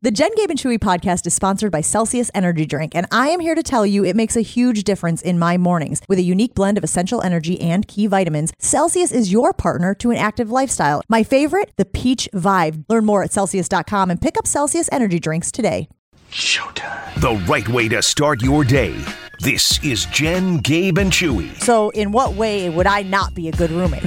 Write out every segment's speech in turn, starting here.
The Jen, Gabe, and Chewy podcast is sponsored by Celsius Energy Drink, and I am here to tell you it makes a huge difference in my mornings. With a unique blend of essential energy and key vitamins, Celsius is your partner to an active lifestyle. My favorite, the Peach Vibe. Learn more at Celsius.com and pick up Celsius Energy Drinks today. Showtime. The right way to start your day. This is Jen, Gabe, and Chewy. So in what way would I not be a good roommate?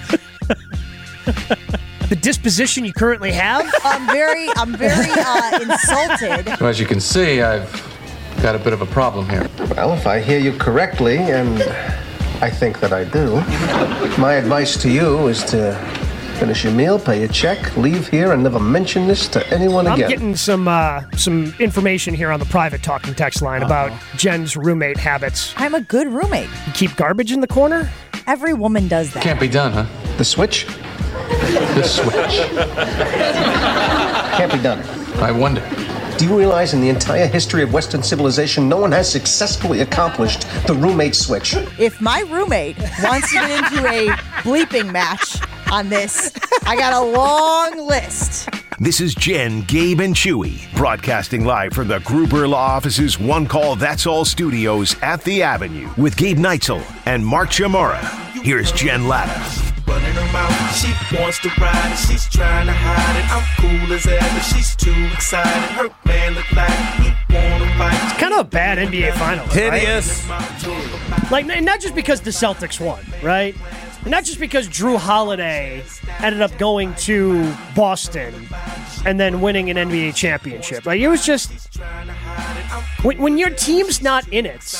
The disposition you currently have? I'm very insulted. Well, as you can see, I've got a bit of a problem here. Well, if I hear you correctly, and I think that I do, my advice to you is to finish your meal, pay your check, leave here, and never mention this to anyone again. I'm getting some information here on the private talking text line about Jen's roommate habits. I'm a good roommate. You keep garbage in the corner? Every woman does that. Can't be done, huh? The switch? The switch. Can't be done. I wonder. Do you realize in the entire history of Western civilization, no one has successfully accomplished the roommate switch? If my roommate wants to get into a bleeping match on this, I got a long list. This is Jen, Gabe, and Chewy, broadcasting live from the Gruber Law Office's One Call That's All studios at the Avenue with Gabe Neitzel and Mark Chamorro. Here's Jen Latta. Running her mouth, she wants to ride it, she's trying to hide it. I'm cool as ever, she's too excited. Her man look like he wanna fight. It's kind of a bad NBA Finals, Hideous. Right? Like, not just because the Celtics won, right? And not just because Drew Holiday ended up going to Boston and then winning an NBA championship. Like, it was just when your team's not in it.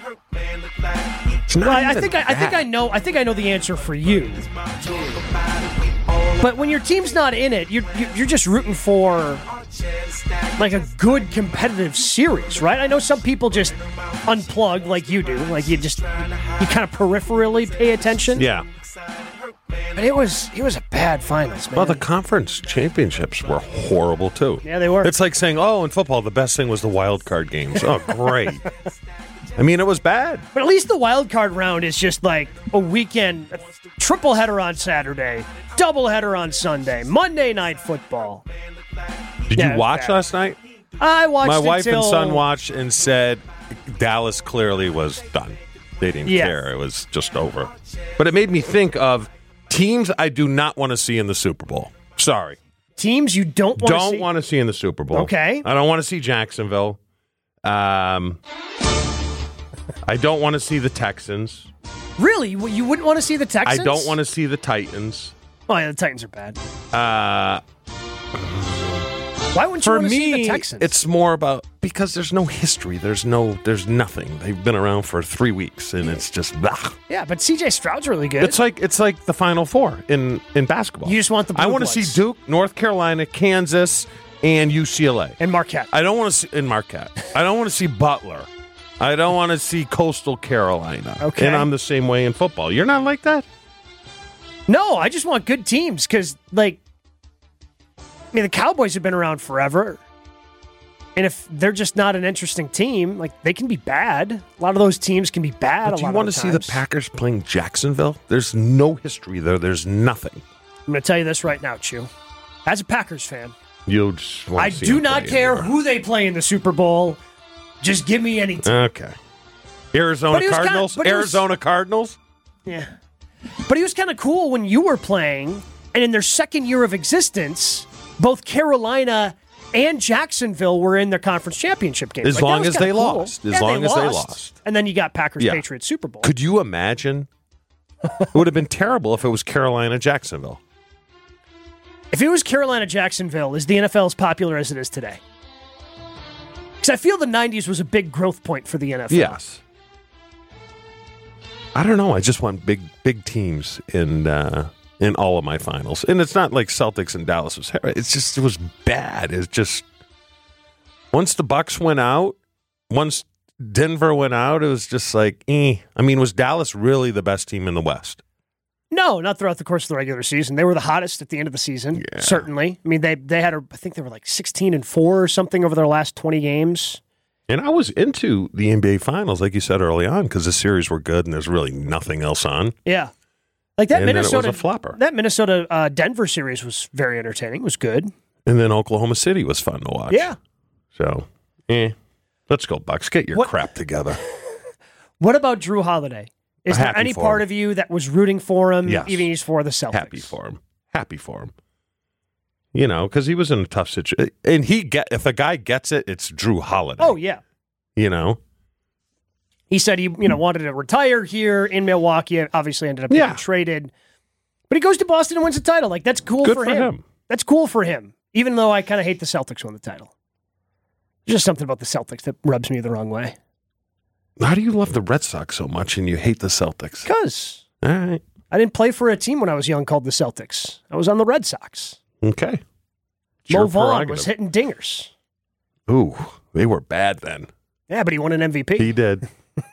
I think I know the answer for you. But when your team's not in it, you're just rooting for like a good competitive series, right? I know some people just unplug like you do, like you kind of peripherally pay attention. Yeah. But it was a bad finals, man. Well, the conference championships were horrible too. Yeah, they were. It's like saying, "Oh, in football, the best thing was the wild card games." Oh, great. I mean, it was bad. But at least the wild card round is just like a weekend, a triple header on Saturday, double header on Sunday, Monday Night Football. Did you watch last night? I watched. My wife and son watched and said Dallas clearly was done. They didn't care. It was just over. But it made me think of teams I do not want to see in the Super Bowl. Sorry. Teams you don't want to see? Don't want to see in the Super Bowl. Okay. I don't want to see Jacksonville. I don't want to see the Texans. Really? You wouldn't want to see the Texans? I don't want to see the Titans. Oh, yeah, the Titans are bad. Why wouldn't you want to see the Texans? It's more about because there's no history. There's nothing. They've been around for 3 weeks, and it's just blah. Yeah, but C.J. Stroud's really good. It's like the Final Four in basketball. You just want the Blue I want to see Duke, North Carolina, Kansas, and UCLA. And Marquette. I don't want to see Marquette. I don't want to see Butler. I don't want to see Coastal Carolina. Okay. And I'm the same way in football. You're not like that? No, I just want good teams because, like, I mean, the Cowboys have been around forever. And if they're just not an interesting team, like, they can be bad. A lot of those teams can be bad. But do you want to see the Packers playing Jacksonville? There's no history there. There's nothing. I'm going to tell you this right now, Chew. As a Packers fan, you just want to see I do not care who they play in the Super Bowl. Just give me any team. Okay. Arizona Cardinals? Arizona Cardinals? Yeah. But he was kind of cool when you were playing, and in their second year of existence, both Carolina and Jacksonville were in their conference championship games. As long as they lost. As long as they lost. And then you got Packers-Patriots Super Bowl. Could you imagine? It would have been terrible if it was Carolina-Jacksonville. If it was Carolina-Jacksonville, is the NFL as popular as it is today? Because I feel the 90s was a big growth point for the NFL. Yes. I don't know. I just want big teams in all of my finals. And it's not like Celtics and Dallas was. It was bad. It's just once the Bucks went out, once Denver went out, it was just like, I mean, was Dallas really the best team in the West? No, not throughout the course of the regular season. They were the hottest at the end of the season, certainly. I mean, they had, I think they were like 16-4 or something over their last 20 games. And I was into the NBA Finals, like you said early on, because the series were good and there's really nothing else on. Yeah. Like that and Minnesota, then it was a flopper. That Minnesota Denver series was very entertaining. It was good. And then Oklahoma City was fun to watch. Yeah. So, let's go, Bucks. Get your crap together. What about Drew Holiday? Is there any part of you that was rooting for him, Yes. even he's for the Celtics? Happy for him. You know, because he was in a tough situation. And if a guy gets it, it's Drew Holiday. Oh, yeah. You know? He said he wanted to retire here in Milwaukee. Obviously ended up getting traded. But he goes to Boston and wins the title. Like, that's cool Good for him. That's cool for him, even though I kind of hate the Celtics won the title. There's just something about the Celtics that rubs me the wrong way. How do you love the Red Sox so much and you hate the Celtics? Because All right. I didn't play for a team when I was young called the Celtics. I was on the Red Sox. Okay. Mo Vaughn was hitting dingers. Ooh, they were bad then. Yeah, but he won an MVP. He did.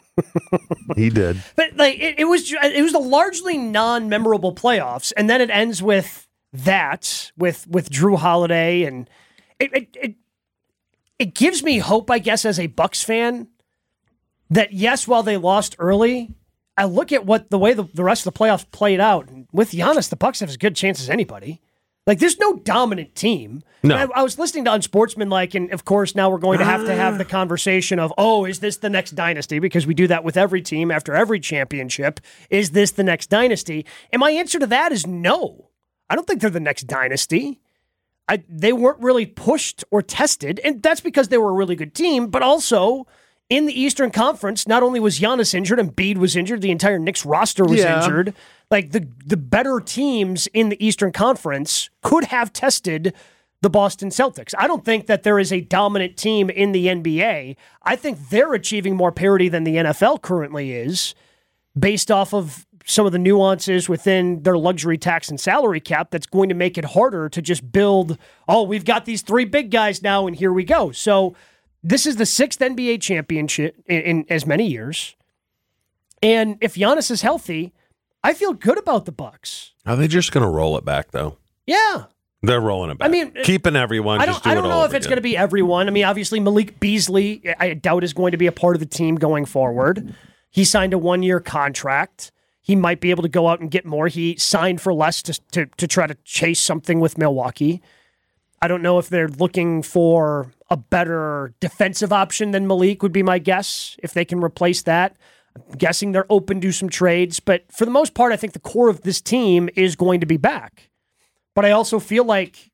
He did. But like it was a largely non-memorable playoffs, and then it ends with that with Drew Holiday, and it gives me hope, I guess, as a Bucks fan, that yes, while they lost early, I look at the way the rest of the playoffs played out. And with Giannis, the Bucks have as good a chance as anybody. Like, there's no dominant team. No. I was listening to Unsportsmanlike, and of course, now we're going to have the conversation of, is this the next dynasty? Because we do that with every team after every championship. Is this the next dynasty? And my answer to that is no. I don't think they're the next dynasty. They weren't really pushed or tested, and that's because they were a really good team, but also in the Eastern Conference, not only was Giannis injured, Embiid was injured, the entire Knicks roster was injured. Like, the better teams in the Eastern Conference could have tested the Boston Celtics. I don't think that there is a dominant team in the NBA. I think they're achieving more parity than the NFL currently is, based off of some of the nuances within their luxury tax and salary cap that's going to make it harder to just build, we've got these three big guys now, and here we go. So this is the 6th NBA championship in as many years. And if Giannis is healthy, I feel good about the Bucks. Are they just going to roll it back, though? Yeah. They're rolling it back. I mean, keeping everyone. I don't know if it's going to be everyone. I mean, obviously, Malik Beasley, I doubt, is going to be a part of the team going forward. He signed a 1-year contract. He might be able to go out and get more. He signed for less to try to chase something with Milwaukee. I don't know if they're looking for a better defensive option than Malik would be my guess, if they can replace that. I'm guessing they're open to some trades, but for the most part, I think the core of this team is going to be back. But I also feel like,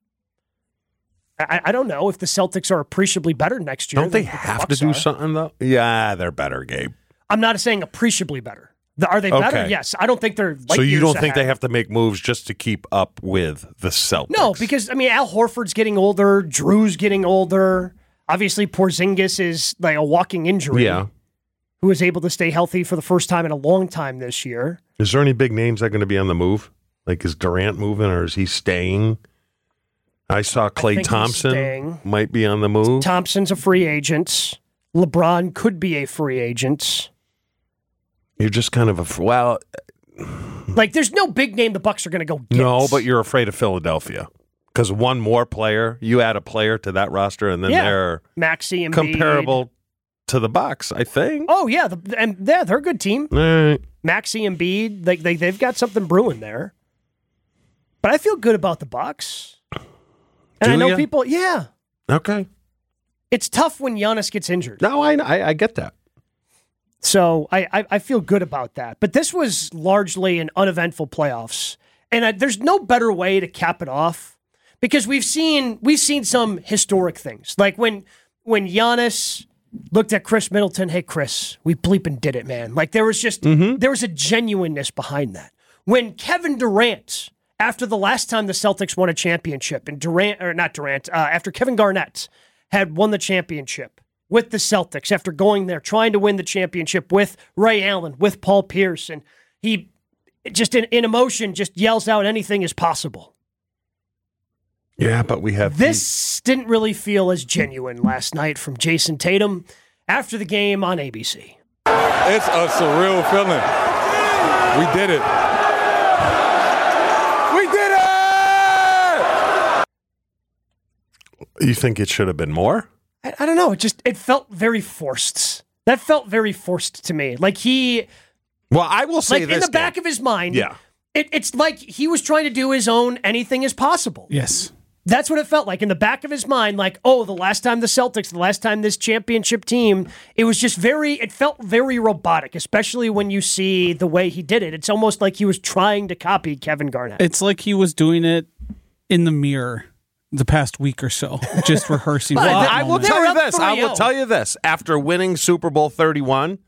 I don't know if the Celtics are appreciably better next year. Don't they have to do something, though? Yeah, they're better, Gabe. I'm not saying appreciably better. Are they better? Okay. Yes. I don't think they're So you don't think they have to make moves just to keep up with the Celtics? No, because, I mean, Al Horford's getting older. Drew's getting older. Obviously, Porzingis is like a walking injury. Yeah. Who was able to stay healthy for the first time in a long time this year. Is there any big names that are going to be on the move? Like, is Durant moving or is he staying? I saw Klay Thompson might be on the move. Thompson's a free agent. LeBron could be a free agent. You're just kind of like, there's no big name the Bucks are going to go get. No, but you're afraid of Philadelphia. Because one more player, you add a player to that roster, and then they're Maxey and comparable to the Bucks, I think. Oh, yeah. They're a good team. All right. Maxey and Embiid, they've got something brewing there. But I feel good about the Bucks. And I know people, Okay. It's tough when Giannis gets injured. No, I get that. So I feel good about that. But this was largely an uneventful playoffs. And there's no better way to cap it off because we've seen some historic things. Like when Giannis looked at Chris Middleton, hey, Chris, we bleeping did it, man. Like there was just there was a genuineness behind that. When Kevin Durant, after the last time the Celtics won a championship, and after Kevin Garnett had won the championship with the Celtics, after going there, trying to win the championship with Ray Allen, with Paul Pierce, and he just in emotion just yells out, anything is possible. Yeah, but we have... This didn't really feel as genuine last night from Jason Tatum after the game on ABC. It's a surreal feeling. We did it. We did it! You think it should have been more? I don't know. It felt very forced. That felt very forced to me. Like Well, I will say like this, in the back of his mind, yeah. It's like he was trying to do his own anything is possible. Yes. That's what it felt like in the back of his mind, like, oh, the last time the Celtics, the last time this championship team, it felt very robotic, especially when you see the way he did it. It's almost like he was trying to copy Kevin Garnett. It's like he was doing it in the mirror the past week or so, just rehearsing. Well, I will They tell were you up this. I will 3-0. tell you this. After winning Super Bowl 31,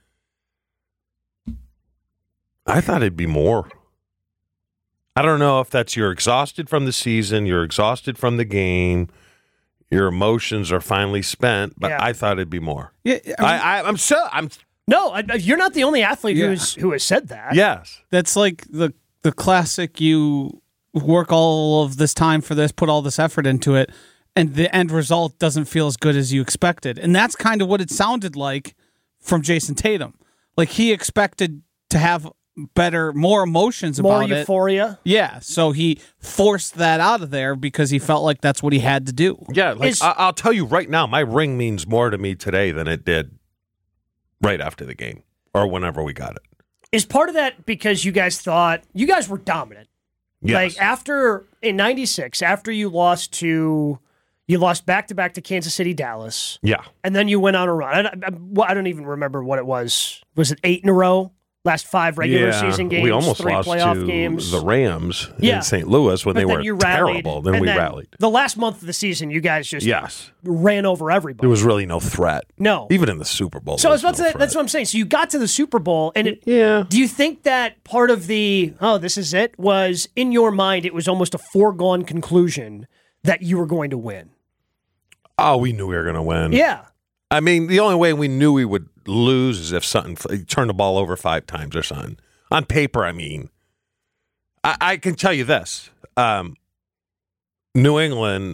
I thought it'd be more. I don't know if that's you're exhausted from the season, you're exhausted from the game, your emotions are finally spent, but Yeah. I thought it'd be more. Yeah, I'm No, you're not the only athlete who has said that. yes. that's like the classic. You work all of this time for this, put all this effort into it, and the end result doesn't feel as good as you expected. And that's kind of what it sounded like from Jason Tatum. Like he expected to have more emotions More about it. euphoria. Yeah, so he forced that out of there because he felt like that's what he had to do. Yeah, like Is- I'll tell you right now, my ring means more to me today than it did right after the game or whenever we got it. Is part of that because you guys thought you guys were dominant? Yes. Like in '96, after you lost back to back to Kansas City, Dallas, Yeah. and then you went on a run. I don't even remember what it was. Was it 8 in a row? Last 5 regular season games, We almost 3 lost playoff to games. the Rams Yeah. in St. Louis when But they then were you rallied, terrible. Then and we rallied. The last month of the season, you guys just Yes. ran over everybody. There was really no threat. No. Even in the Super Bowl. So I was about to say, threat. that's what I'm saying. So you got to the Super Bowl, and Yeah. do you think that part of this is it, was in your mind, it was almost a foregone conclusion that you were going to win? Oh, we knew we were going to win. Yeah. I mean, the only way we knew we would lose is if something turned the ball over 5 times or something. On paper, I mean. I can tell you this. New England,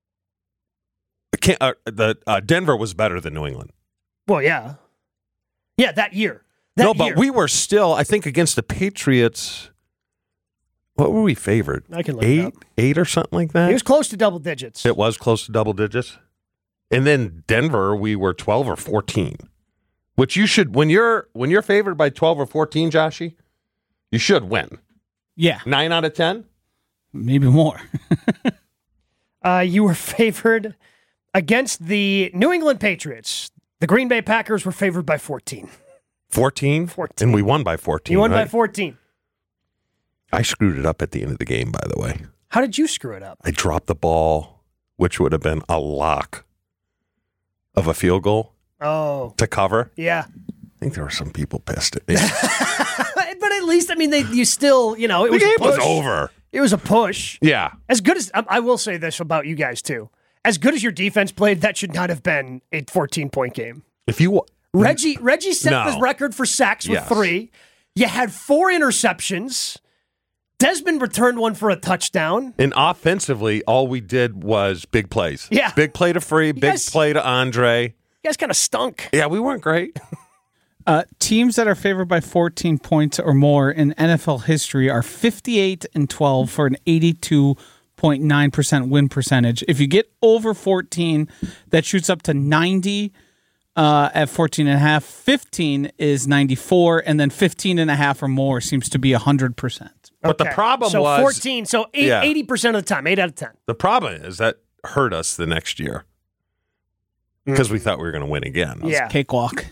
Denver was better than New England. Well, yeah. Yeah, that year. But we were still, I think, against the Patriots. What were we favored? I can look it up. 8 or something like that? It was close to double digits. It was close to double digits. And then Denver, we were 12 or 14. Which you should, when you're favored by 12 or 14, Joshy, you should win. Yeah, 9 out of 10? maybe more. You were favored against the New England Patriots. The Green Bay Packers were favored by 14. 14? 14. And we won by 14. You won by right? 14. I screwed it up at the end of the game, by the way. How did you screw it up? I dropped the ball, which would have been a lock of a field goal Oh, to cover. yeah. I think there were some people pissed at me. But at least, I mean, you still, it The was game a push. was over. It was a push. Yeah. As good as, I will say this about you guys, too. As good as your defense played, that should not have been a 14-point game. If you Reggie set No. the record for sacks with Yes. 3. You had 4 interceptions. Desmond returned one for a touchdown. And offensively, all we did was big plays. Yeah. Big play to Free, big guys- play to Andre. You guys kind of stunk. Yeah, we weren't great. Teams that are favored by 14 points or more in NFL history are 58-12 for an 82.9% win percentage. If you get over 14, that shoots up to 90 at 14.5. 15 is 94, and then 15.5 or more seems to be 100%. But the Okay. problem so was 14, so Yeah. 80% of the time, 8 out of 10. the problem is that hurt us the next year because we thought we were going to win again. Yeah. Cakewalk.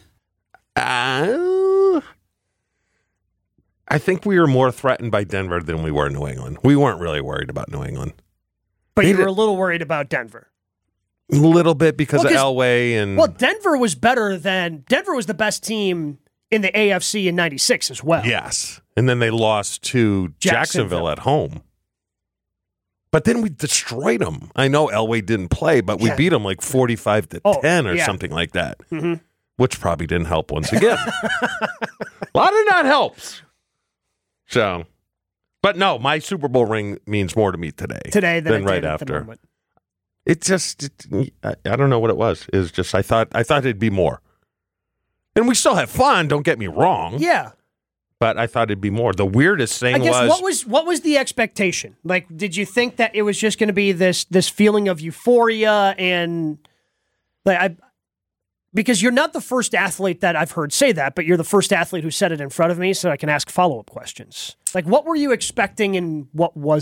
I think we were more threatened by Denver than we were New England. We weren't really worried about New England. But They you were did- a little worried about Denver. A little bit because Well, of 'cause- Elway and Well, Denver was the best team in the AFC in 96 as well. yes, and then they lost to Jacksonville at home. But then we destroyed them. I know Elway didn't play, but we Yeah. beat them like 45-10 or yeah. something like that, Mhm. which probably didn't help once again. A lot of that helps. So, but no, my Super Bowl ring means more to me today Than right it did at the after. moment. It just, I don't know what it was. It was just, I thought it'd be more. And we still have fun, don't get me wrong. Yeah. But I thought it'd be more. The weirdest thing I guess was, what was the expectation? Like, did you think that it was just going to be this feeling of euphoria and like because you're not the first athlete that I've heard say that, but you're the first athlete who said it in front of me, so I can ask follow-up questions. Like, what were you expecting and what was it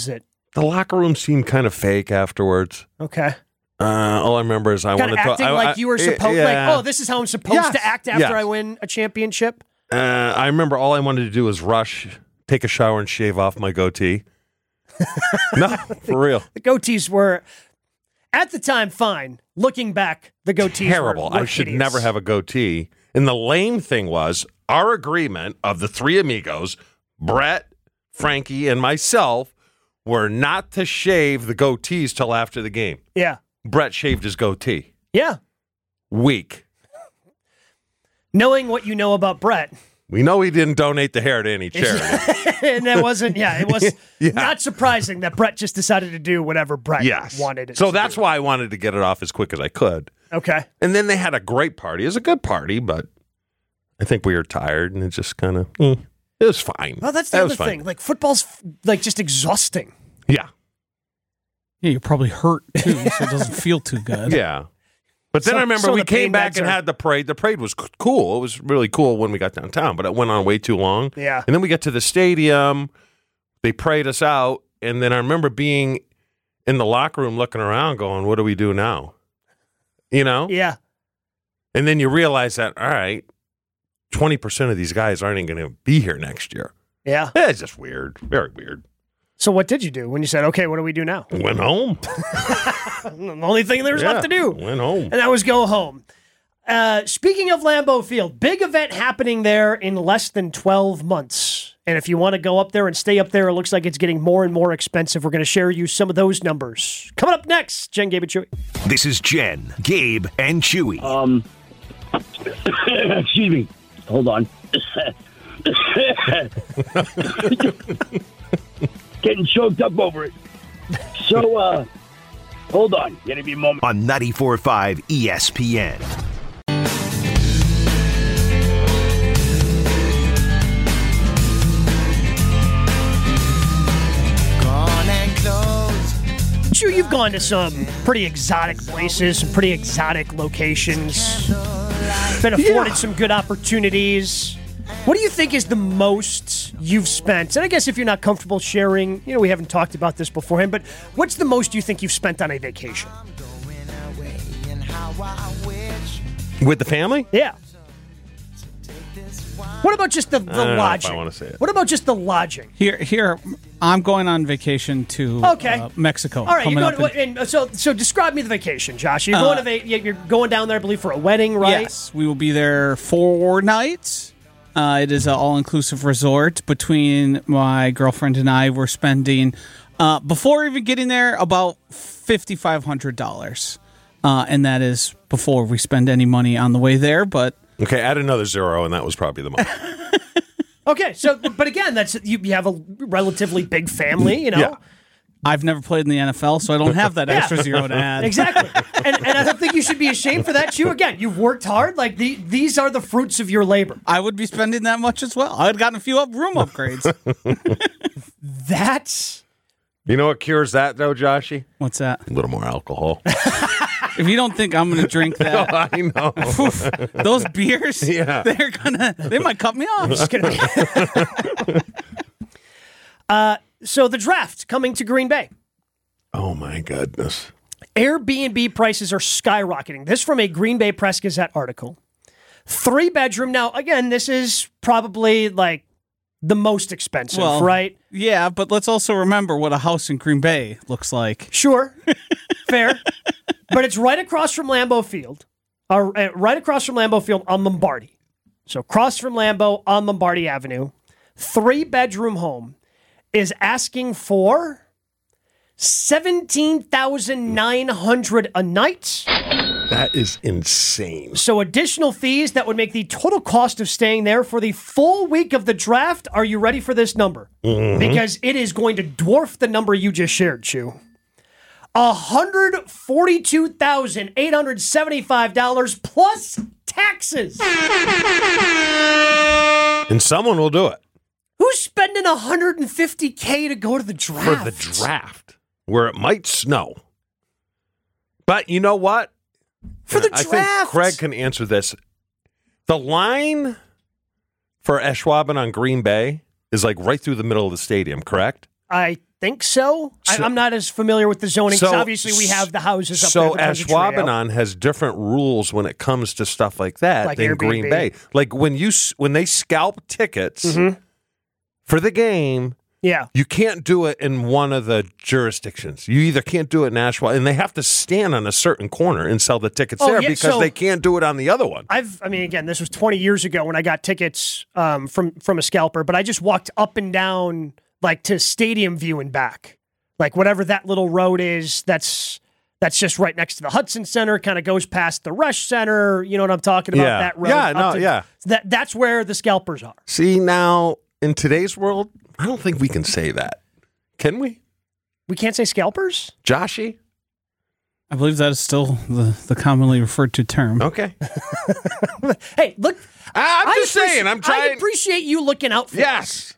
The locker room seemed kind of fake afterwards. Okay. All I remember is I Kind wanted of acting like you were supposed, yeah. like, oh, this is how I'm supposed to act after Yes. I win a championship. I remember all I wanted to do was rush, take a shower, and shave off my goatee. No, for real. The goatees were, at the time, fine. Looking back, the goatees Terrible. were I should hideous. never have a goatee. And the lame thing was our agreement of the three amigos, Brett, Frankie, and myself, were not to shave the goatees till after the game. Yeah. Brett shaved his goatee. Yeah. Weak. Knowing what you know about Brett. We know he didn't donate the hair to any charity. And that wasn't, it was not surprising that Brett just decided to do whatever Brett wanted it So to that's do. why I wanted to get it off as quick as I could. Okay. And then they had a great party. It was a good party, but I think we were tired and it just kind of, it was fine. Well, that's the It other was fine. thing. Like, football's, like, just exhausting. Yeah. Yeah, you're probably hurt too, so it doesn't feel too good. Yeah. But then I remember so we the came pain back meds and are- had the parade. The parade was cool. It was really cool when we got downtown, but it went on way too long. Yeah. And then we got to the stadium. They prayed us out. And then I remember being in the locker room looking around going, what do we do now? You know? Yeah. And then you realize that, all right, 20% of these guys aren't even going to be here next year. Yeah. It's just weird. Very weird. So what did you do when you said, okay, what do we do now? Went home. The only thing there was left to do. Went home. And that was go home. Speaking of Lambeau Field, big event happening there in less than 12 months. And if you want to go up there and stay up there, it looks like it's getting more and more expensive. We're going to share you some of those numbers. Coming up next, Jen, Gabe, and Chewy. This is Jen, Gabe, and Chewy. Excuse me. Hold on. Getting choked up over it. So, hold on. Give me a moment. On 94.5 ESPN. Chew, you've gone to some pretty exotic places, some pretty exotic locations. Been afforded some good opportunities. What do you think is the most you've spent? And I guess if you're not comfortable sharing, we haven't talked about this beforehand, but what's the most you think you've spent on a vacation? With the family? Yeah. What about just the don't know if lodging? I wanna say it. What about just the lodging? Here, I'm going on vacation to Mexico. All right, coming you're up going, so describe me the vacation, Josh. You're going you're going down there, I believe, for a wedding, right? Yes, we will be there 4 nights. It is an all-inclusive resort. Between my girlfriend and I, we're spending, before even getting there, about $5,500. And that is before we spend any money on the way there, but... Okay, add another zero, and that was probably the most. Okay, so, but again, that's you have a relatively big family, Yeah. I've never played in the NFL, so I don't have that extra zero to add. Exactly. And I don't think you should be ashamed for that, too. Again, you've worked hard. Like, these are the fruits of your labor. I would be spending that much as well. I would have gotten a few room upgrades. That's... You know what cures that, though, Joshy? What's that? A little more alcohol. If you don't think I'm going to drink that, I know. those beers, Yeah. they might cut me off. Just kidding. So the draft coming to Green Bay. Oh, my goodness. Airbnb prices are skyrocketing. This from a Green Bay Press Gazette article. 3-bedroom. Now, again, this is probably like the most expensive, right? Yeah, but let's also remember what a house in Green Bay looks like. Sure. Fair. But it's right across from Lambeau Field. Right across from Lambeau Field on Lombardi. So across from Lambeau on Lombardi Avenue. 3-bedroom home is asking for $17,900 a night. That is insane. So additional fees that would make the total cost of staying there for the full week of the draft. Are you ready for this number? Mm-hmm. Because it is going to dwarf the number you just shared, Chew. $142,875 plus taxes. And someone will do it. Who's spending $150K to go to the draft? For the draft, where it might snow. But you know what? For the I draft. think Craig can answer this. The line for Eschwabin on Green Bay is like right through the middle of the stadium, correct? I think so. I'm not as familiar with the zoning because obviously we have the houses up there. So Ashwaubenon has different rules when it comes to stuff like that like than Airbnb. Green Bay. Like when they scalp tickets for the game, you can't do it in one of the jurisdictions. You either can't do it in Ashwaubenon, and they have to stand on a certain corner and sell the tickets there because they can't do it on the other one. Again, this was 20 years ago when I got tickets from a scalper, but I just walked up and down like to Stadium View and back. Like whatever that little road is, that's just right next to the Hudson Center, kind of goes past the Rush Center. You know what I'm talking about? That road. That's where the scalpers are. See, now, in today's world, I don't think we can say that. Can we? We can't say scalpers? Joshy? I believe that is still the commonly referred to term. Okay. Hey, look. I'm just saying. I'm trying. I appreciate you looking out for us.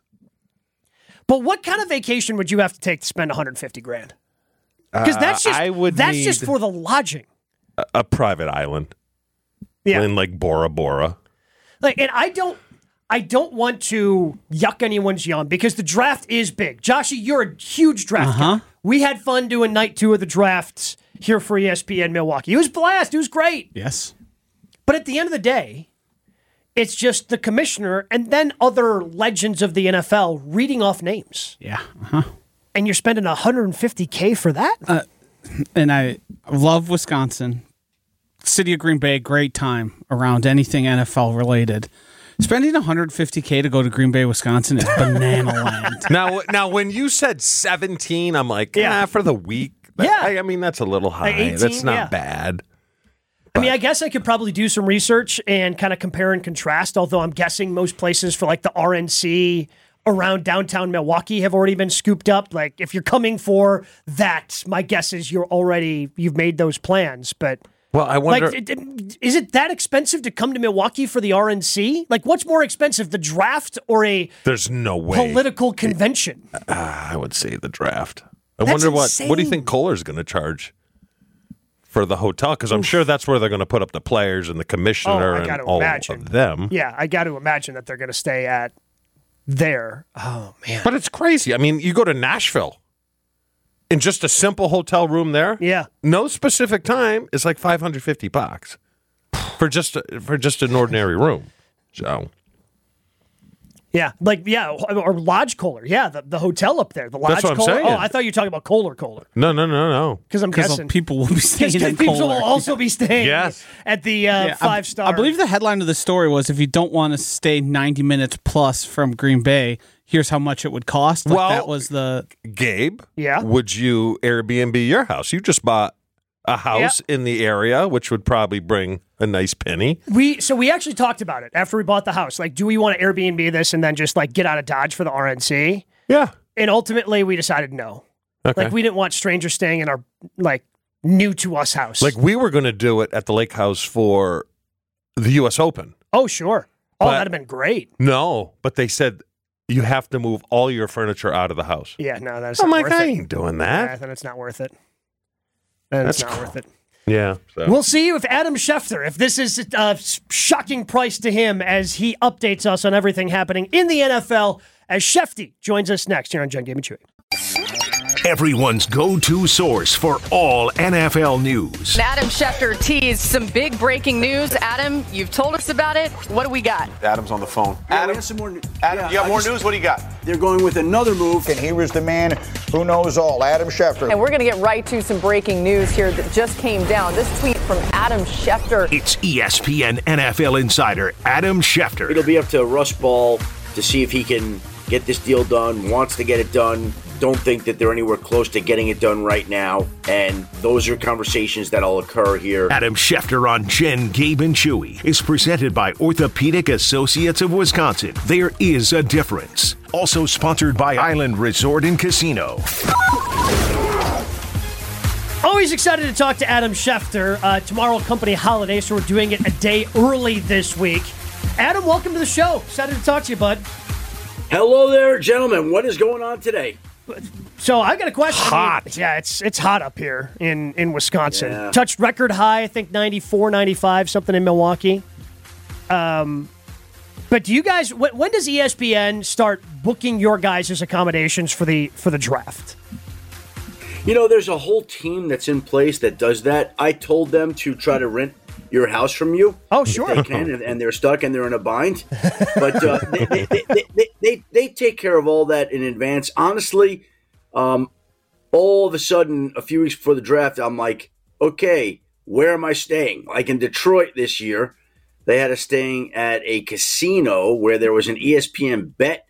But what kind of vacation would you have to take to spend $150,000? Because that's just for the lodging. A private island. Yeah. In like Bora Bora. And I don't want to yuck anyone's yum because the draft is big. Joshy, you're a huge draft guy. We had fun doing night 2 of the drafts here for ESPN Milwaukee. It was a blast. It was great. Yes. But at the end of the day, it's just the commissioner and then other legends of the NFL reading off names. Yeah. And you're spending $150K for that? And I love Wisconsin. City of Green Bay, great time around anything NFL related. Spending $150K to go to Green Bay, Wisconsin is banana land. Now, when you said 17, I'm like, for the week. I mean, that's a little high. Like 18, that's not bad. I mean, I guess I could probably do some research and kind of compare and contrast, although I'm guessing most places for like the RNC around downtown Milwaukee have already been scooped up. Like if you're coming for that, my guess is you've made those plans. But well, I wonder, is it that expensive to come to Milwaukee for the RNC? Like what's more expensive, the draft or there's no way political convention? I would say the draft. I wonder what do you think Kohler's going to charge for the hotel? Because I'm sure that's where they're going to put up the players and the commissioner and all of them. Yeah, I got to imagine that they're going to stay at there. Oh, man. But it's crazy. I mean, you go to Nashville in just a simple hotel room there. Yeah. No specific time. It's like $550 for just an ordinary room. So. Yeah, or Lodge Kohler. Yeah, the hotel up there, the Lodge That's what Kohler. I'm saying. Oh, I thought you were talking about Kohler. No. Because I'm guessing people will be staying in people Kohler. will also be staying at the 5-star. I believe the headline of the story was, if you don't want to stay 90 minutes plus from Green Bay, here's how much it would cost. Like, that was the... Gabe, yeah. Would you Airbnb your house? You just bought a house in the area, which would probably bring a nice penny. We actually talked about it after we bought the house. Like, do we want to Airbnb this and then just like get out of Dodge for the RNC? Yeah. And ultimately we decided no. Okay. Like we didn't want strangers staying in our like new to us house. Like we were going to do it at the Lake House for the U.S. Open. Oh, sure. That'd have been great. No, but they said you have to move all your furniture out of the house. Yeah, no, that's not worth it. I ain't doing that. Yeah, then it's not worth it. That's not worth it. Yeah. So. We'll see if Adam Schefter, if this is a shocking price to him as he updates us on everything happening in the NFL, as Shefty joins us next here on Jen, Gabe, and Chewy. Everyone's go-to source for all NFL news. Adam Schefter teased some big breaking news. Adam, you've told us about it. What do we got? Adam's on the phone. Yeah, Adam, some more, Adam, you got more news? What do you got? They're going with another move. And he was the man who knows all, Adam Schefter. And we're going to get right to some breaking news here that just came down. This tweet from Adam Schefter. It's ESPN NFL insider Adam Schefter. It'll be up to Russ Ball to see if he can get this deal done, wants to get it done. Don't think that they're anywhere close to getting it done right now. And those are conversations that'll occur here. Adam Schefter on Jen, Gabe, and Chewy is presented by Orthopedic Associates of Wisconsin. There is a difference. Also sponsored by Island Resort and Casino. Always excited to talk to Adam Schefter. Tomorrow, company holiday, so we're doing it a day early this week. Adam, welcome to the show. Excited to talk to you, bud. Hello there, gentlemen. What is going on today? So I got a question. Hot. It's hot up here in Wisconsin. Yeah. Touched record high, I think 94, 95, something in Milwaukee. But do you guys? When does ESPN start booking your guys' accommodations for the draft? There's a whole team that's in place that does that. I told them to try to rent your house from you. Oh, sure. If they can, and they're stuck and they're in a bind. But they take care of all that in advance. Honestly, all of a sudden, a few weeks before the draft, I'm like, okay, where am I staying? Like in Detroit this year, they had us staying at a casino where there was an ESPN bet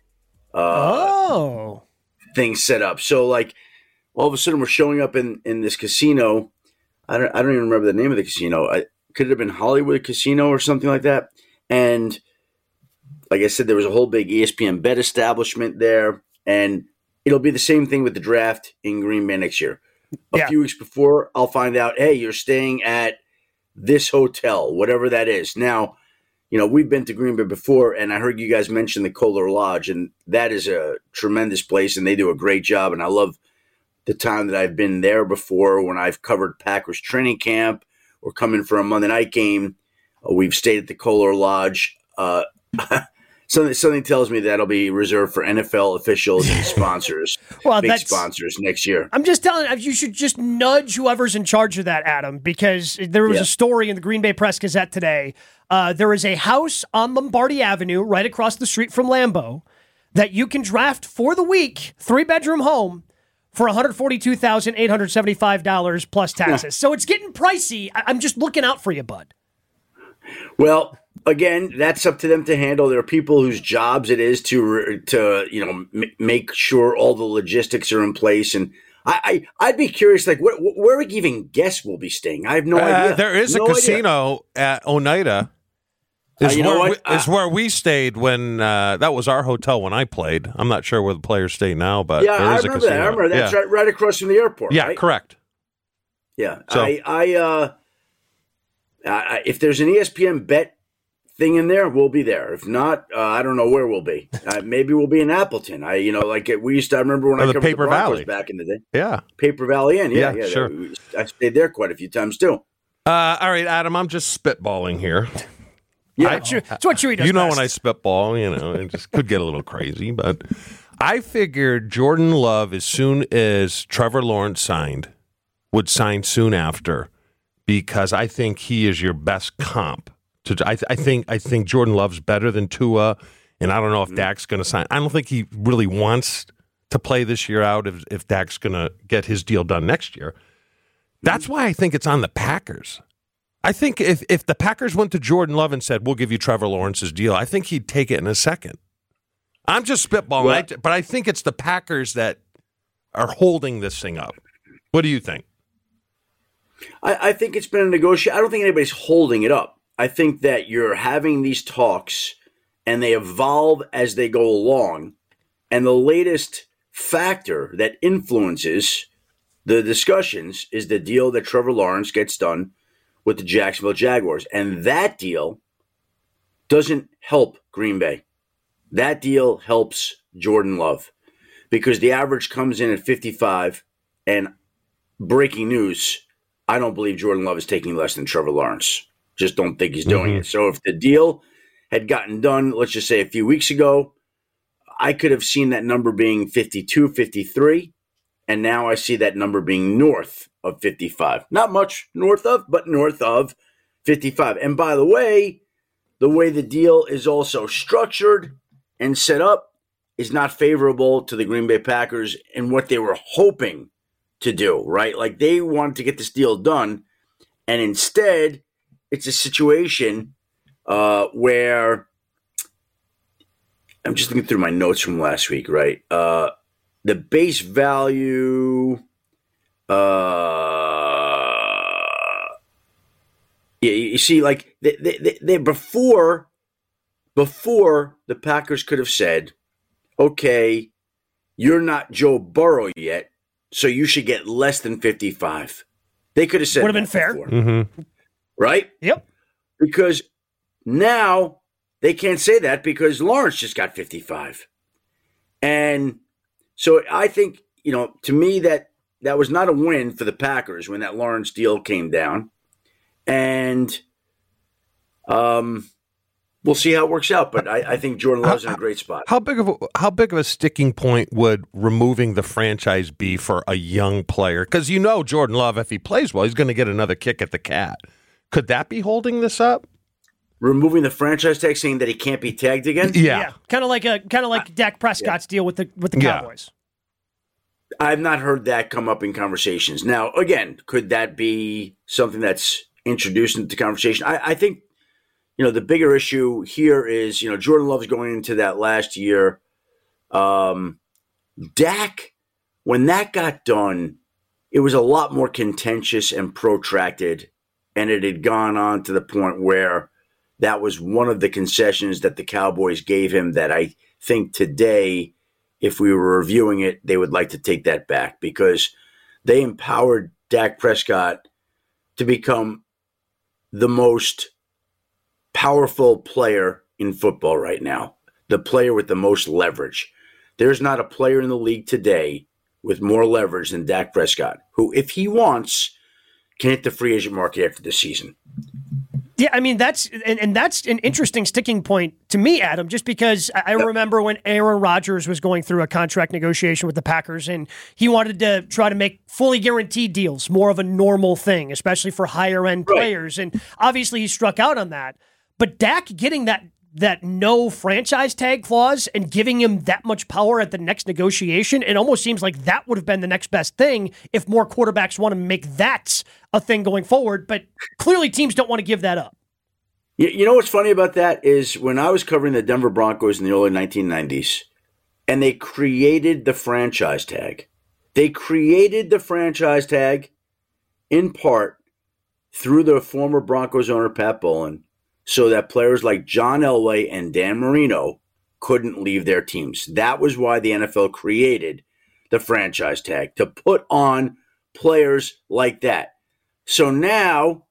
thing set up. So, like, all of a sudden, we're showing up in this casino. I don't even remember the name of the casino. Could it have been Hollywood Casino or something like that? And like I said, there was a whole big ESPN bet establishment there. And it'll be the same thing with the draft in Green Bay next year. A few weeks before, I'll find out, hey, you're staying at this hotel, whatever that is. Now, we've been to Green Bay before, and I heard you guys mention the Kohler Lodge, and that is a tremendous place, and they do a great job. And I love the time that I've been there before when I've covered Packers training camp or come in for a Monday night game. We've stayed at the Kohler Lodge. Something tells me that'll be reserved for NFL officials and sponsors, big sponsors next year. I'm just telling you, you should just nudge whoever's in charge of that, Adam, because there was a story in the Green Bay Press-Gazette today. There is a house on Lombardi Avenue right across the street from Lambeau that you can draft for the week, 3-bedroom home, for $142,875 plus taxes. So it's getting pricey. I'm just looking out for you, bud. Well, again, that's up to them to handle. There are people whose jobs it is to make sure all the logistics are in place. And I'd be curious, like, where we even guess we'll be staying. I have no idea. There is a casino at Oneida. Is where we stayed when that was our hotel when I played. I'm not sure where the players stay now, but there is a casino. I remember that. That's right across from the airport. Yeah, right? correct. Yeah, so, if there's an ESPN bet thing in there, we'll be there. If not, I don't know where we'll be. Maybe we'll be in Appleton. I remember when I covered the Broncos back in the day. Yeah, Paper Valley Inn. Yeah, sure. I stayed there quite a few times too. All right, Adam, I'm just spitballing here. Yeah, it's what Chewy does. You know, best. when I spitball, it just could get a little crazy, but I figured Jordan Love, as soon as Trevor Lawrence would sign soon after, because I think he is your best comp. I think Jordan Love's better than Tua, and I don't know if Dak's going to sign. I don't think he really wants to play this year out if Dak's going to get his deal done next year. That's why I think it's on the Packers. I think if the Packers went to Jordan Love and said, we'll give you Trevor Lawrence's deal, I think he'd take it in a second. I'm just spitballing, but I think it's the Packers that are holding this thing up. What do you think? I think it's been a negotiation. I don't think anybody's holding it up. I think that you're having these talks and they evolve as they go along. And the latest factor that influences the discussions is the deal that Trevor Lawrence gets done with the Jacksonville Jaguars. And that deal doesn't help Green Bay. That deal helps Jordan Love because the average comes in at 55. And breaking news, I don't believe Jordan Love is taking less than Trevor Lawrence. Just don't think he's doing it. So if the deal had gotten done, let's just say a few weeks ago, I could have seen that number being 52, 53. And now I see that number being north of 55. Not much north of, but north of 55. And by the way the deal is also structured and set up is not favorable to the Green Bay Packers and what they were hoping to do, right? Like they wanted to get this deal done. And instead, it's a situation where I'm just looking through my notes from last week, right? The base value, you see, like they before the Packers could have said, okay, you're not Joe Burrow yet, so you should get less than 55. They could have said would have been fair, right? Yep. Because now they can't say that because Lawrence just got 55, and so I think, to me that was not a win for the Packers when that Lawrence deal came down. And we'll see how it works out. But I think Jordan Love's in a great spot. How big of a sticking point would removing the franchise be for a young player? Because Jordan Love, if he plays well, he's going to get another kick at the cat. Could that be holding this up? Removing the franchise tag, saying that he can't be tagged again. Yeah. Kind of like Dak Prescott's deal with the Cowboys. I've not heard that come up in conversations. Now, again, could that be something that's introduced into conversation? I think, the bigger issue here is, Jordan Love's going into that last year. Dak, when that got done, it was a lot more contentious and protracted, and it had gone on to the point where that was one of the concessions that the Cowboys gave him that I think today, if we were reviewing it, they would like to take that back because they empowered Dak Prescott to become the most powerful player in football right now, the player with the most leverage. There's not a player in the league today with more leverage than Dak Prescott, who, if he wants, can hit the free agent market after this season. Yeah, I mean, that's an interesting sticking point to me, Adam, just because I remember when Aaron Rodgers was going through a contract negotiation with the Packers, and he wanted to try to make fully guaranteed deals more of a normal thing, especially for higher-end players. And obviously he struck out on that. But Dak getting that no franchise tag clause and giving him that much power at the next negotiation, it almost seems like that would have been the next best thing if more quarterbacks want to make that a thing going forward. But clearly teams don't want to give that up. You know what's funny about that is when I was covering the Denver Broncos in the early 1990s, and they created the franchise tag. They created the franchise tag in part through the former Broncos owner, Pat Bowlen, so that players like John Elway and Dan Marino couldn't leave their teams. That was why the NFL created the franchise tag, to put on players like that. So now,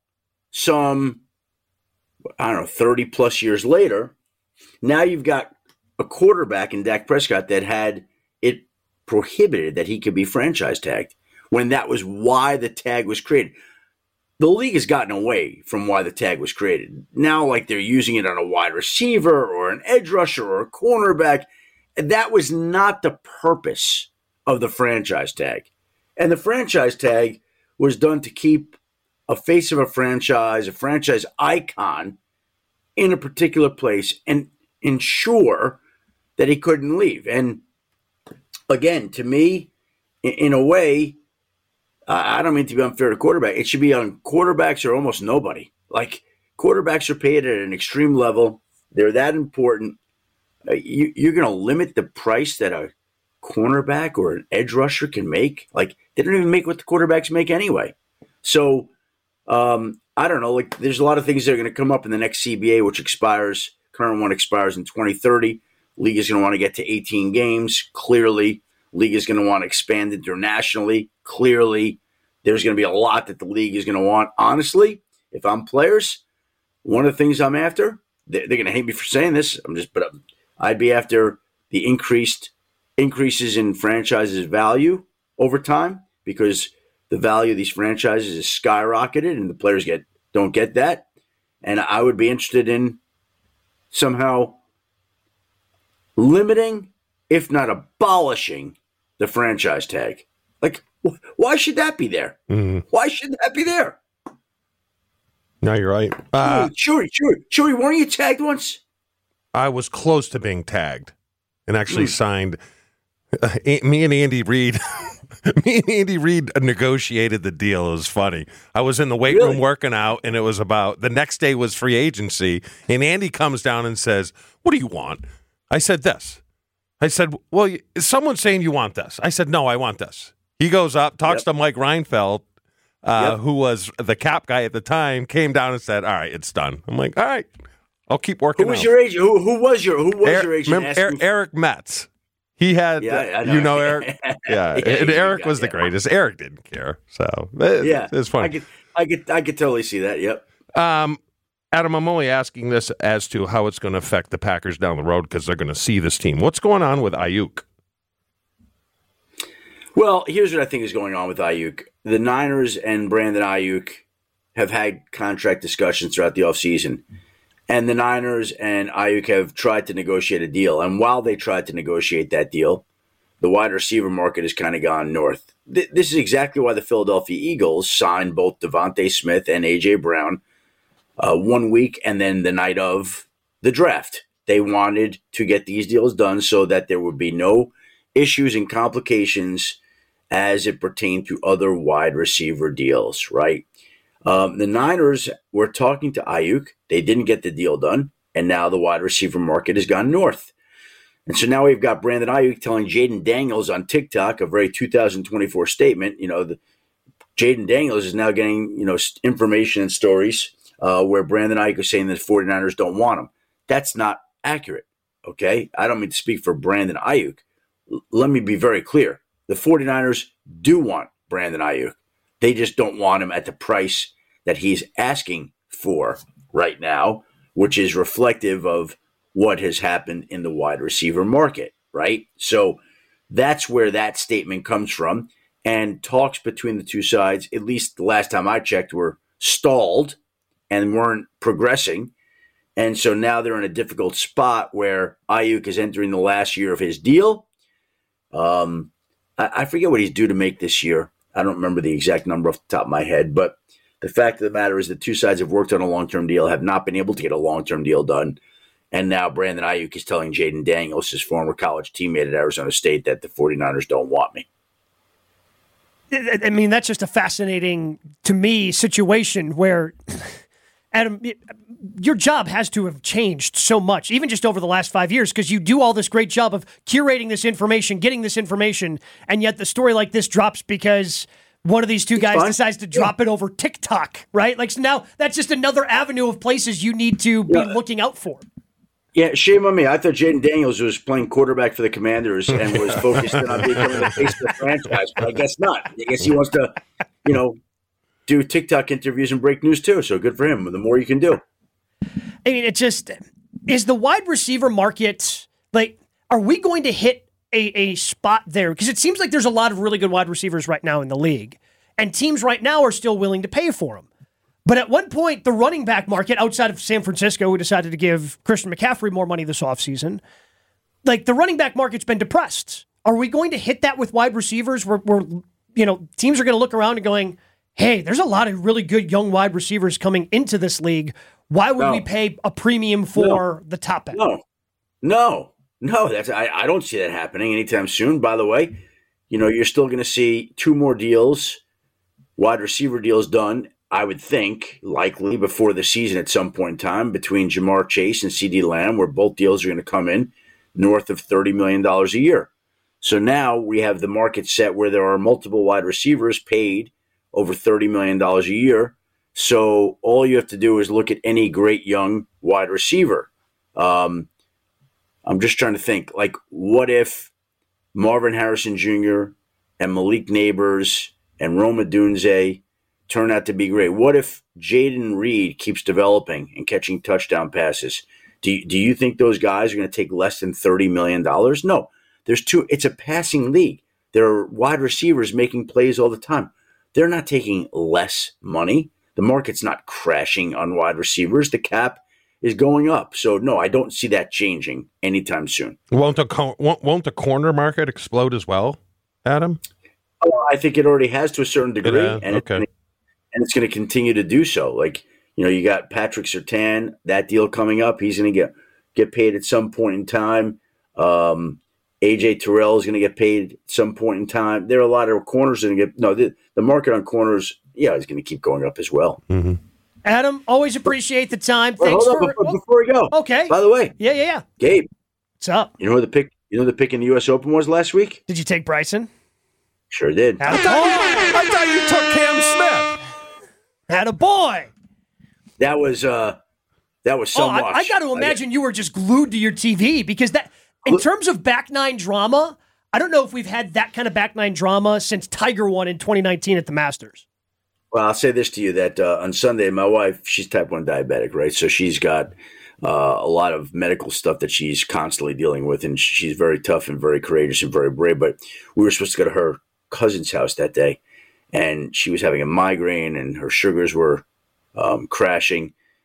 30 plus years later, now you've got a quarterback in Dak Prescott that had it prohibited that he could be franchise tagged when that was why the tag was created. The league has gotten away from why the tag was created. Now, like, they're using it on a wide receiver or an edge rusher or a cornerback. That was not the purpose of the franchise tag. And the franchise tag was done to keep a face of a franchise icon in a particular place and ensure that he couldn't leave. And again, to me, in a way, I don't mean to be unfair to quarterback. It should be on quarterbacks or almost nobody. Like, quarterbacks are paid at an extreme level. They're that important. You're going to limit the price that a cornerback or an edge rusher can make? Like, they don't even make what the quarterbacks make anyway. So, I don't know. Like, there's a lot of things that are going to come up in the next CBA, which expires. Current one expires in 2030. League is going to want to get to 18 games. Clearly, league is going to want to expand internationally. Clearly, there's going to be a lot that the league is going to want. Honestly, if I'm players, one of the things I'm after, they're going to hate me for saying this. But I'd be after the increases in franchises' value over time, because the value of these franchises is skyrocketed and the players don't get that. And I would be interested in somehow limiting, if not abolishing, the franchise tag. Like, why should that be there? Mm-hmm. Why should that be there? No, you're right. Sure. Weren't you tagged once? I was close to being tagged and actually signed. Me and Andy Reid negotiated the deal. It was funny. I was in the weight room working out, and it was about the next day was free agency, and Andy comes down and says, "What do you want?" I said, "This." I said, "Well, is someone saying you want this?" I said, "No, I want this." He goes up, talks to Mike Reinfeldt, who was the cap guy at the time, came down and said, "All right, it's done." I'm like, "All right, I'll keep working." Who was your agent? Who was your agent? Eric Metz. He had, Eric. Yeah, and Eric was the greatest. Eric didn't care, so it's funny. I could totally see that. Yep. Adam, I'm only asking this as to how it's going to affect the Packers down the road because they're going to see this team. What's going on with Ayuk? Well, here's what I think is going on with Ayuk. The Niners and Brandon Ayuk have had contract discussions throughout the offseason. And the Niners and Ayuk have tried to negotiate a deal. And while they tried to negotiate that deal, the wide receiver market has kind of gone north. This is exactly why the Philadelphia Eagles signed both Devontae Smith and A.J. Brown 1 week and then the night of the draft. They wanted to get these deals done so that there would be no issues and complications as it pertained to other wide receiver deals, right? The Niners were talking to Ayuk. They didn't get the deal done, and now the wide receiver market has gone north. And so now we've got Brandon Ayuk telling Jaden Daniels on TikTok, a very 2024 statement. Jaden Daniels is now getting, information and stories where Brandon Ayuk is saying that the 49ers don't want him. That's not accurate, okay? I don't mean to speak for Brandon Ayuk. Let me be very clear. The 49ers do want Brandon Ayuk. They just don't want him at the price that he's asking for right now, which is reflective of what has happened in the wide receiver market, right? So that's where that statement comes from. And talks between the two sides, at least the last time I checked, were stalled and weren't progressing. And so now they're in a difficult spot where Ayuk is entering the last year of his deal. I forget what he's due to make this year. I don't remember the exact number off the top of my head, but the fact of the matter is the two sides have worked on a long-term deal, have not been able to get a long-term deal done. And now Brandon Ayuk is telling Jaden Daniels, his former college teammate at Arizona State, that the 49ers don't want me. I mean, that's just a fascinating, to me, situation where, Adam, your job has to have changed so much, even just over the last 5 years, because you do all this great job of curating this information, getting this information, and yet the story like this drops because one of these two guys decides to drop it over TikTok, right? Like, so now that's just another avenue of places you need to be looking out for. Yeah, shame on me. I thought Jaden Daniels was playing quarterback for the Commanders and was focused on becoming the face of the franchise, but I guess not. I guess he wants to, do TikTok interviews and break news too. So good for him. The more you can do. I mean, it just is the wide receiver market. Like, are we going to hit a spot there? Because it seems like there's a lot of really good wide receivers right now in the league, and teams right now are still willing to pay for them. But at one point, the running back market outside of San Francisco, who decided to give Christian McCaffrey more money this offseason, like the running back market's been depressed. Are we going to hit that with wide receivers where teams are going to look around and going, hey, there's a lot of really good young wide receivers coming into this league. Why would we pay a premium for the top end? No. I don't see that happening anytime soon. By the way, you're still going to see 2 more deals, wide receiver deals done, I would think, likely before the season at some point in time, between Jamar Chase and CeeDee Lamb, where both deals are going to come in north of $30 million a year. So now we have the market set where there are multiple wide receivers paid over $30 million a year. So all you have to do is look at any great young wide receiver. I'm just trying to think, like, what if Marvin Harrison Jr. and Malik Neighbors and Rome Odunze turn out to be great? What if Jaden Reed keeps developing and catching touchdown passes? Do you think those guys are going to take less than $30 million? No. It's a passing league. There are wide receivers making plays all the time. They're not taking less money. The market's not crashing on wide receivers. The cap is going up. So, no, I don't see that changing anytime soon. Won't the corner market explode as well, Adam? I think it already has to a certain degree. And it's going to continue to do so. Like, you got Patrick Surtain, that deal coming up. He's going to get paid at some point in time. A.J. Terrell is going to get paid at some point in time. There are a lot of corners that are going to get – the market on corners, is going to keep going up as well. Mm-hmm. Adam, always appreciate the time. Thanks before we go. Okay. By the way. Yeah. Gabe. What's up? You know who the pick in the U.S. Open was last week? Did you take Bryson? Sure did. I thought you took Cam Smith. Attaboy. That was so much. I got to imagine you were just glued to your TV because that, in terms of back nine drama, I don't know if we've had that kind of back nine drama since Tiger won in 2019 at the Masters. Well, I'll say this to you, that on Sunday, my wife, she's type 1 diabetic, right? So she's got a lot of medical stuff that she's constantly dealing with, and she's very tough and very courageous and very brave. But we were supposed to go to her cousin's house that day, and she was having a migraine, and her sugars were crashing.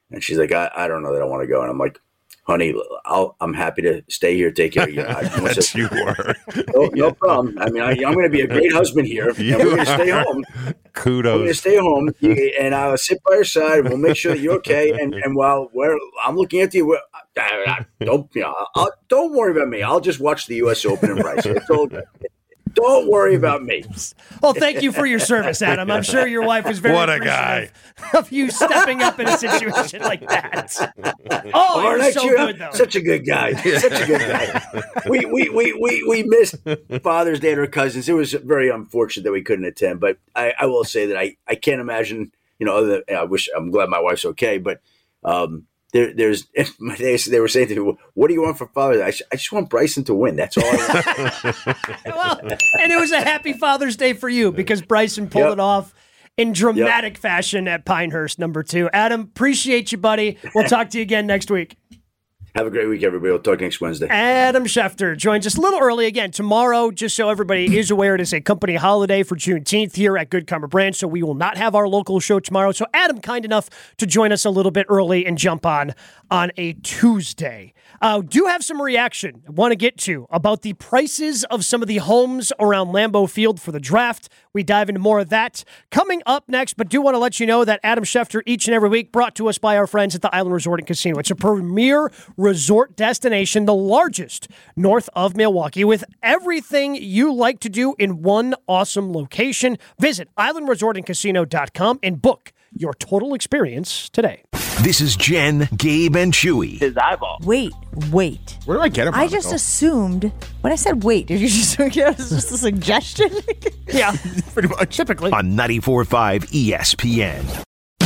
And she's like, I don't know that I want to go. And I'm like, honey, I'm happy to stay here, take care of you. Yes, you were. No problem. I mean, I'm going to be a great husband here. And we're going to stay home. Kudos. We're going to stay home, and I'll sit by your side. And we'll make sure that you're okay. And while I'm looking at you, don't worry about me. I'll just watch the U.S. Open and Bryce. It's all good. Don't worry about me. Well, thank you for your service, Adam. I'm sure your wife was very appreciative of you stepping up in a situation like that. Oh, you're so good, though. Such a good guy. Such a good guy. We missed Father's Day at our cousins. It was very unfortunate that we couldn't attend, but I will say that I can't imagine, I'm glad my wife's okay, but they were saying to me, what do you want for Father's Day? I just want Bryson to win. That's all I want. Well, and it was a happy Father's Day for you because Bryson pulled it off in dramatic fashion at Pinehurst, number 2. Adam, appreciate you, buddy. We'll talk to you again next week. Have a great week, everybody. We'll talk next Wednesday. Adam Schefter joins us a little early again tomorrow, just so everybody is aware. It is a company holiday for Juneteenth here at Good Karma Branch, so we will not have our local show tomorrow. So Adam, kind enough to join us a little bit early and jump on a Tuesday. Do have some reaction I want to get to about the prices of some of the homes around Lambeau Field for the draft. We dive into more of that coming up next, but do want to let you know that Adam Schefter each and every week brought to us by our friends at the Island Resort and Casino. It's a premier resort destination, the largest north of Milwaukee, with everything you like to do in one awesome location. Visit islandresortandcasino.com and book your total experience today. This is Jen, Gabe, and Chewy. His eyeball. Wait. Where do I get him? I just assumed when I said wait, did you just it was just a suggestion? Yeah, pretty much. Typically. On 94.5 ESPN.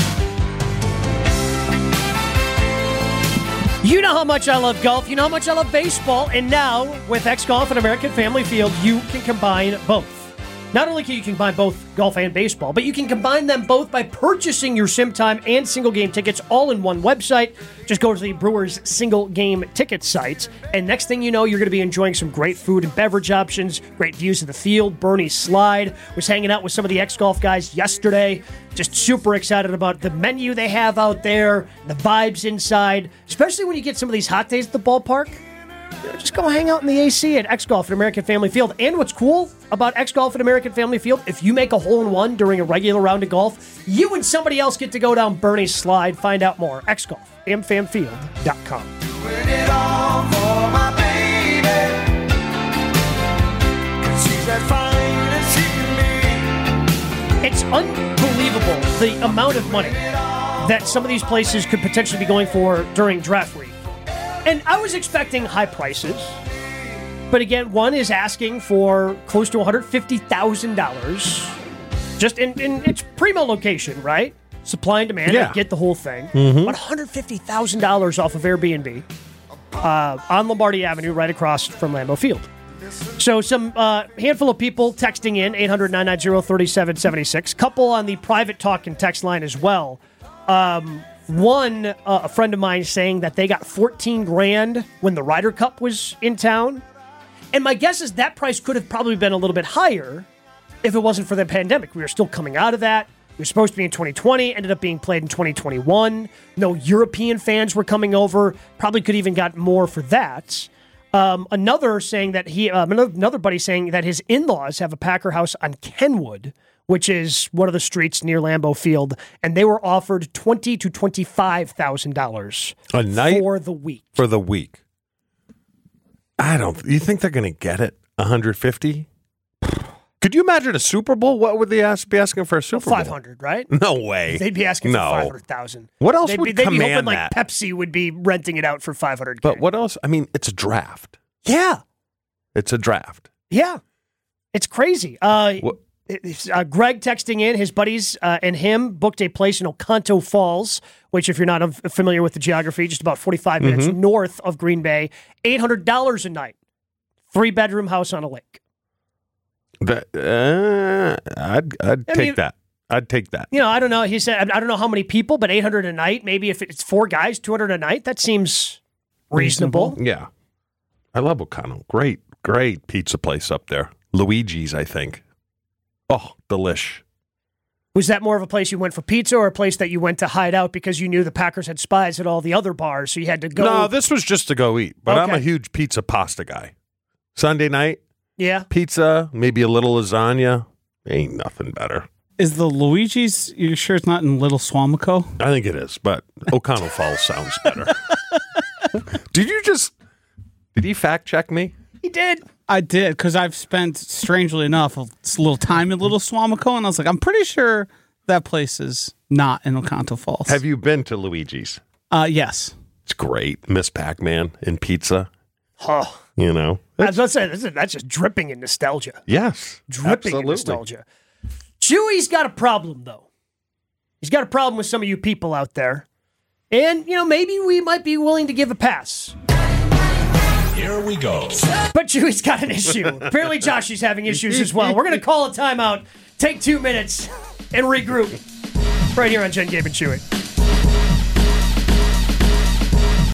You know how much I love golf. You know how much I love baseball. And now, with X Golf at American Family Field, you can combine both. Not only can you combine both golf and baseball, but you can combine them both by purchasing your sim time and single game tickets all in one website. Just go to the Brewers single game ticket site, and next thing you know, you're going to be enjoying some great food and beverage options, great views of the field. Bernie Slide was hanging out with some of the X Golf guys yesterday. Just super excited about the menu they have out there, the vibes inside, especially when you get some of these hot days at the ballpark. Just go hang out in the AC at X Golf at American Family Field. And what's cool about X Golf at American Family Field, if you make a hole-in-one during a regular round of golf, you and somebody else get to go down Bernie's Slide. Find out more. X Golf, amfamfield.com. Doing it all for my baby. She's as fine as she can be. It's unbelievable the amount of money that some of these places could potentially be going for during draft week. And I was expecting high prices. But again, one is asking for close to $150,000 just in its primo location, right? Supply and demand. Yeah. I get the whole thing. Mm-hmm. But $150,000 off of Airbnb on Lombardi Avenue right across from Lambeau Field. So some handful of people texting in, 800-990-3776. Couple on the private talk and text line as well. One, a friend of mine saying that they got $14,000 when the Ryder Cup was in town. And my guess is that price could have probably been a little bit higher if it wasn't for the pandemic. We were still coming out of that. It was supposed to be in 2020, ended up being played in 2021. No European fans were coming over. Probably could even got more for that. Another buddy saying that his in-laws have a Packer house on Kenwood, which is one of the streets near Lambeau Field, and they were offered $20,000 to $25,000 a night for the week. For the week, you think they're going to get it? 150? Could you imagine a Super Bowl? What would they be asking for a Super Bowl? 500, right? No way. They'd be asking for 500,000. What else they'd would be command hoping like that? Pepsi would be renting it out for 500. But what else? I mean, it's a draft. Yeah. It's a draft. Yeah. It's crazy. Greg texting in, his buddies and him booked a place in Oconto Falls, which if you're not familiar with the geography, just about 45 minutes north of Green Bay, $800 a night. 3-bedroom house on a lake. I'd take that. I'd take that. You know, I don't know. He said, I don't know how many people, but $800 a night. Maybe if it's 4 guys, $200 a night. That seems reasonable. Yeah. I love Oconto. Great pizza place up there. Luigi's, I think. Oh, delish. Was that more of a place you went for pizza or a place that you went to hide out because you knew the Packers had spies at all the other bars, so you had to go? No, this was just to go eat, but Okay. I'm a huge pizza pasta guy. Sunday night, Yeah. pizza, maybe a little lasagna. Ain't nothing better. Is the Luigi's, you sure it's not in Little Swamico? I think it is, but O'Connell Falls sounds better. Did he fact check me? He did. I did, because I've spent, strangely enough, a little time in Little Swamico, and I was like, I'm pretty sure that place is not in Oconto Falls. Have you been to Luigi's? Yes. It's great. Miss Pac-Man and pizza. Huh. You know? I was going to say, that's just dripping in nostalgia. Yes. Dripping in nostalgia. Chewy's got a problem, though. He's got a problem with some of you people out there. And, maybe we might be willing to give a pass. Here we go. But Chewy's got an issue. Apparently Josh is having issues as well. We're going to call a timeout, take 2 minutes, and regroup. Right here on Jen, Gabe, and Chewy.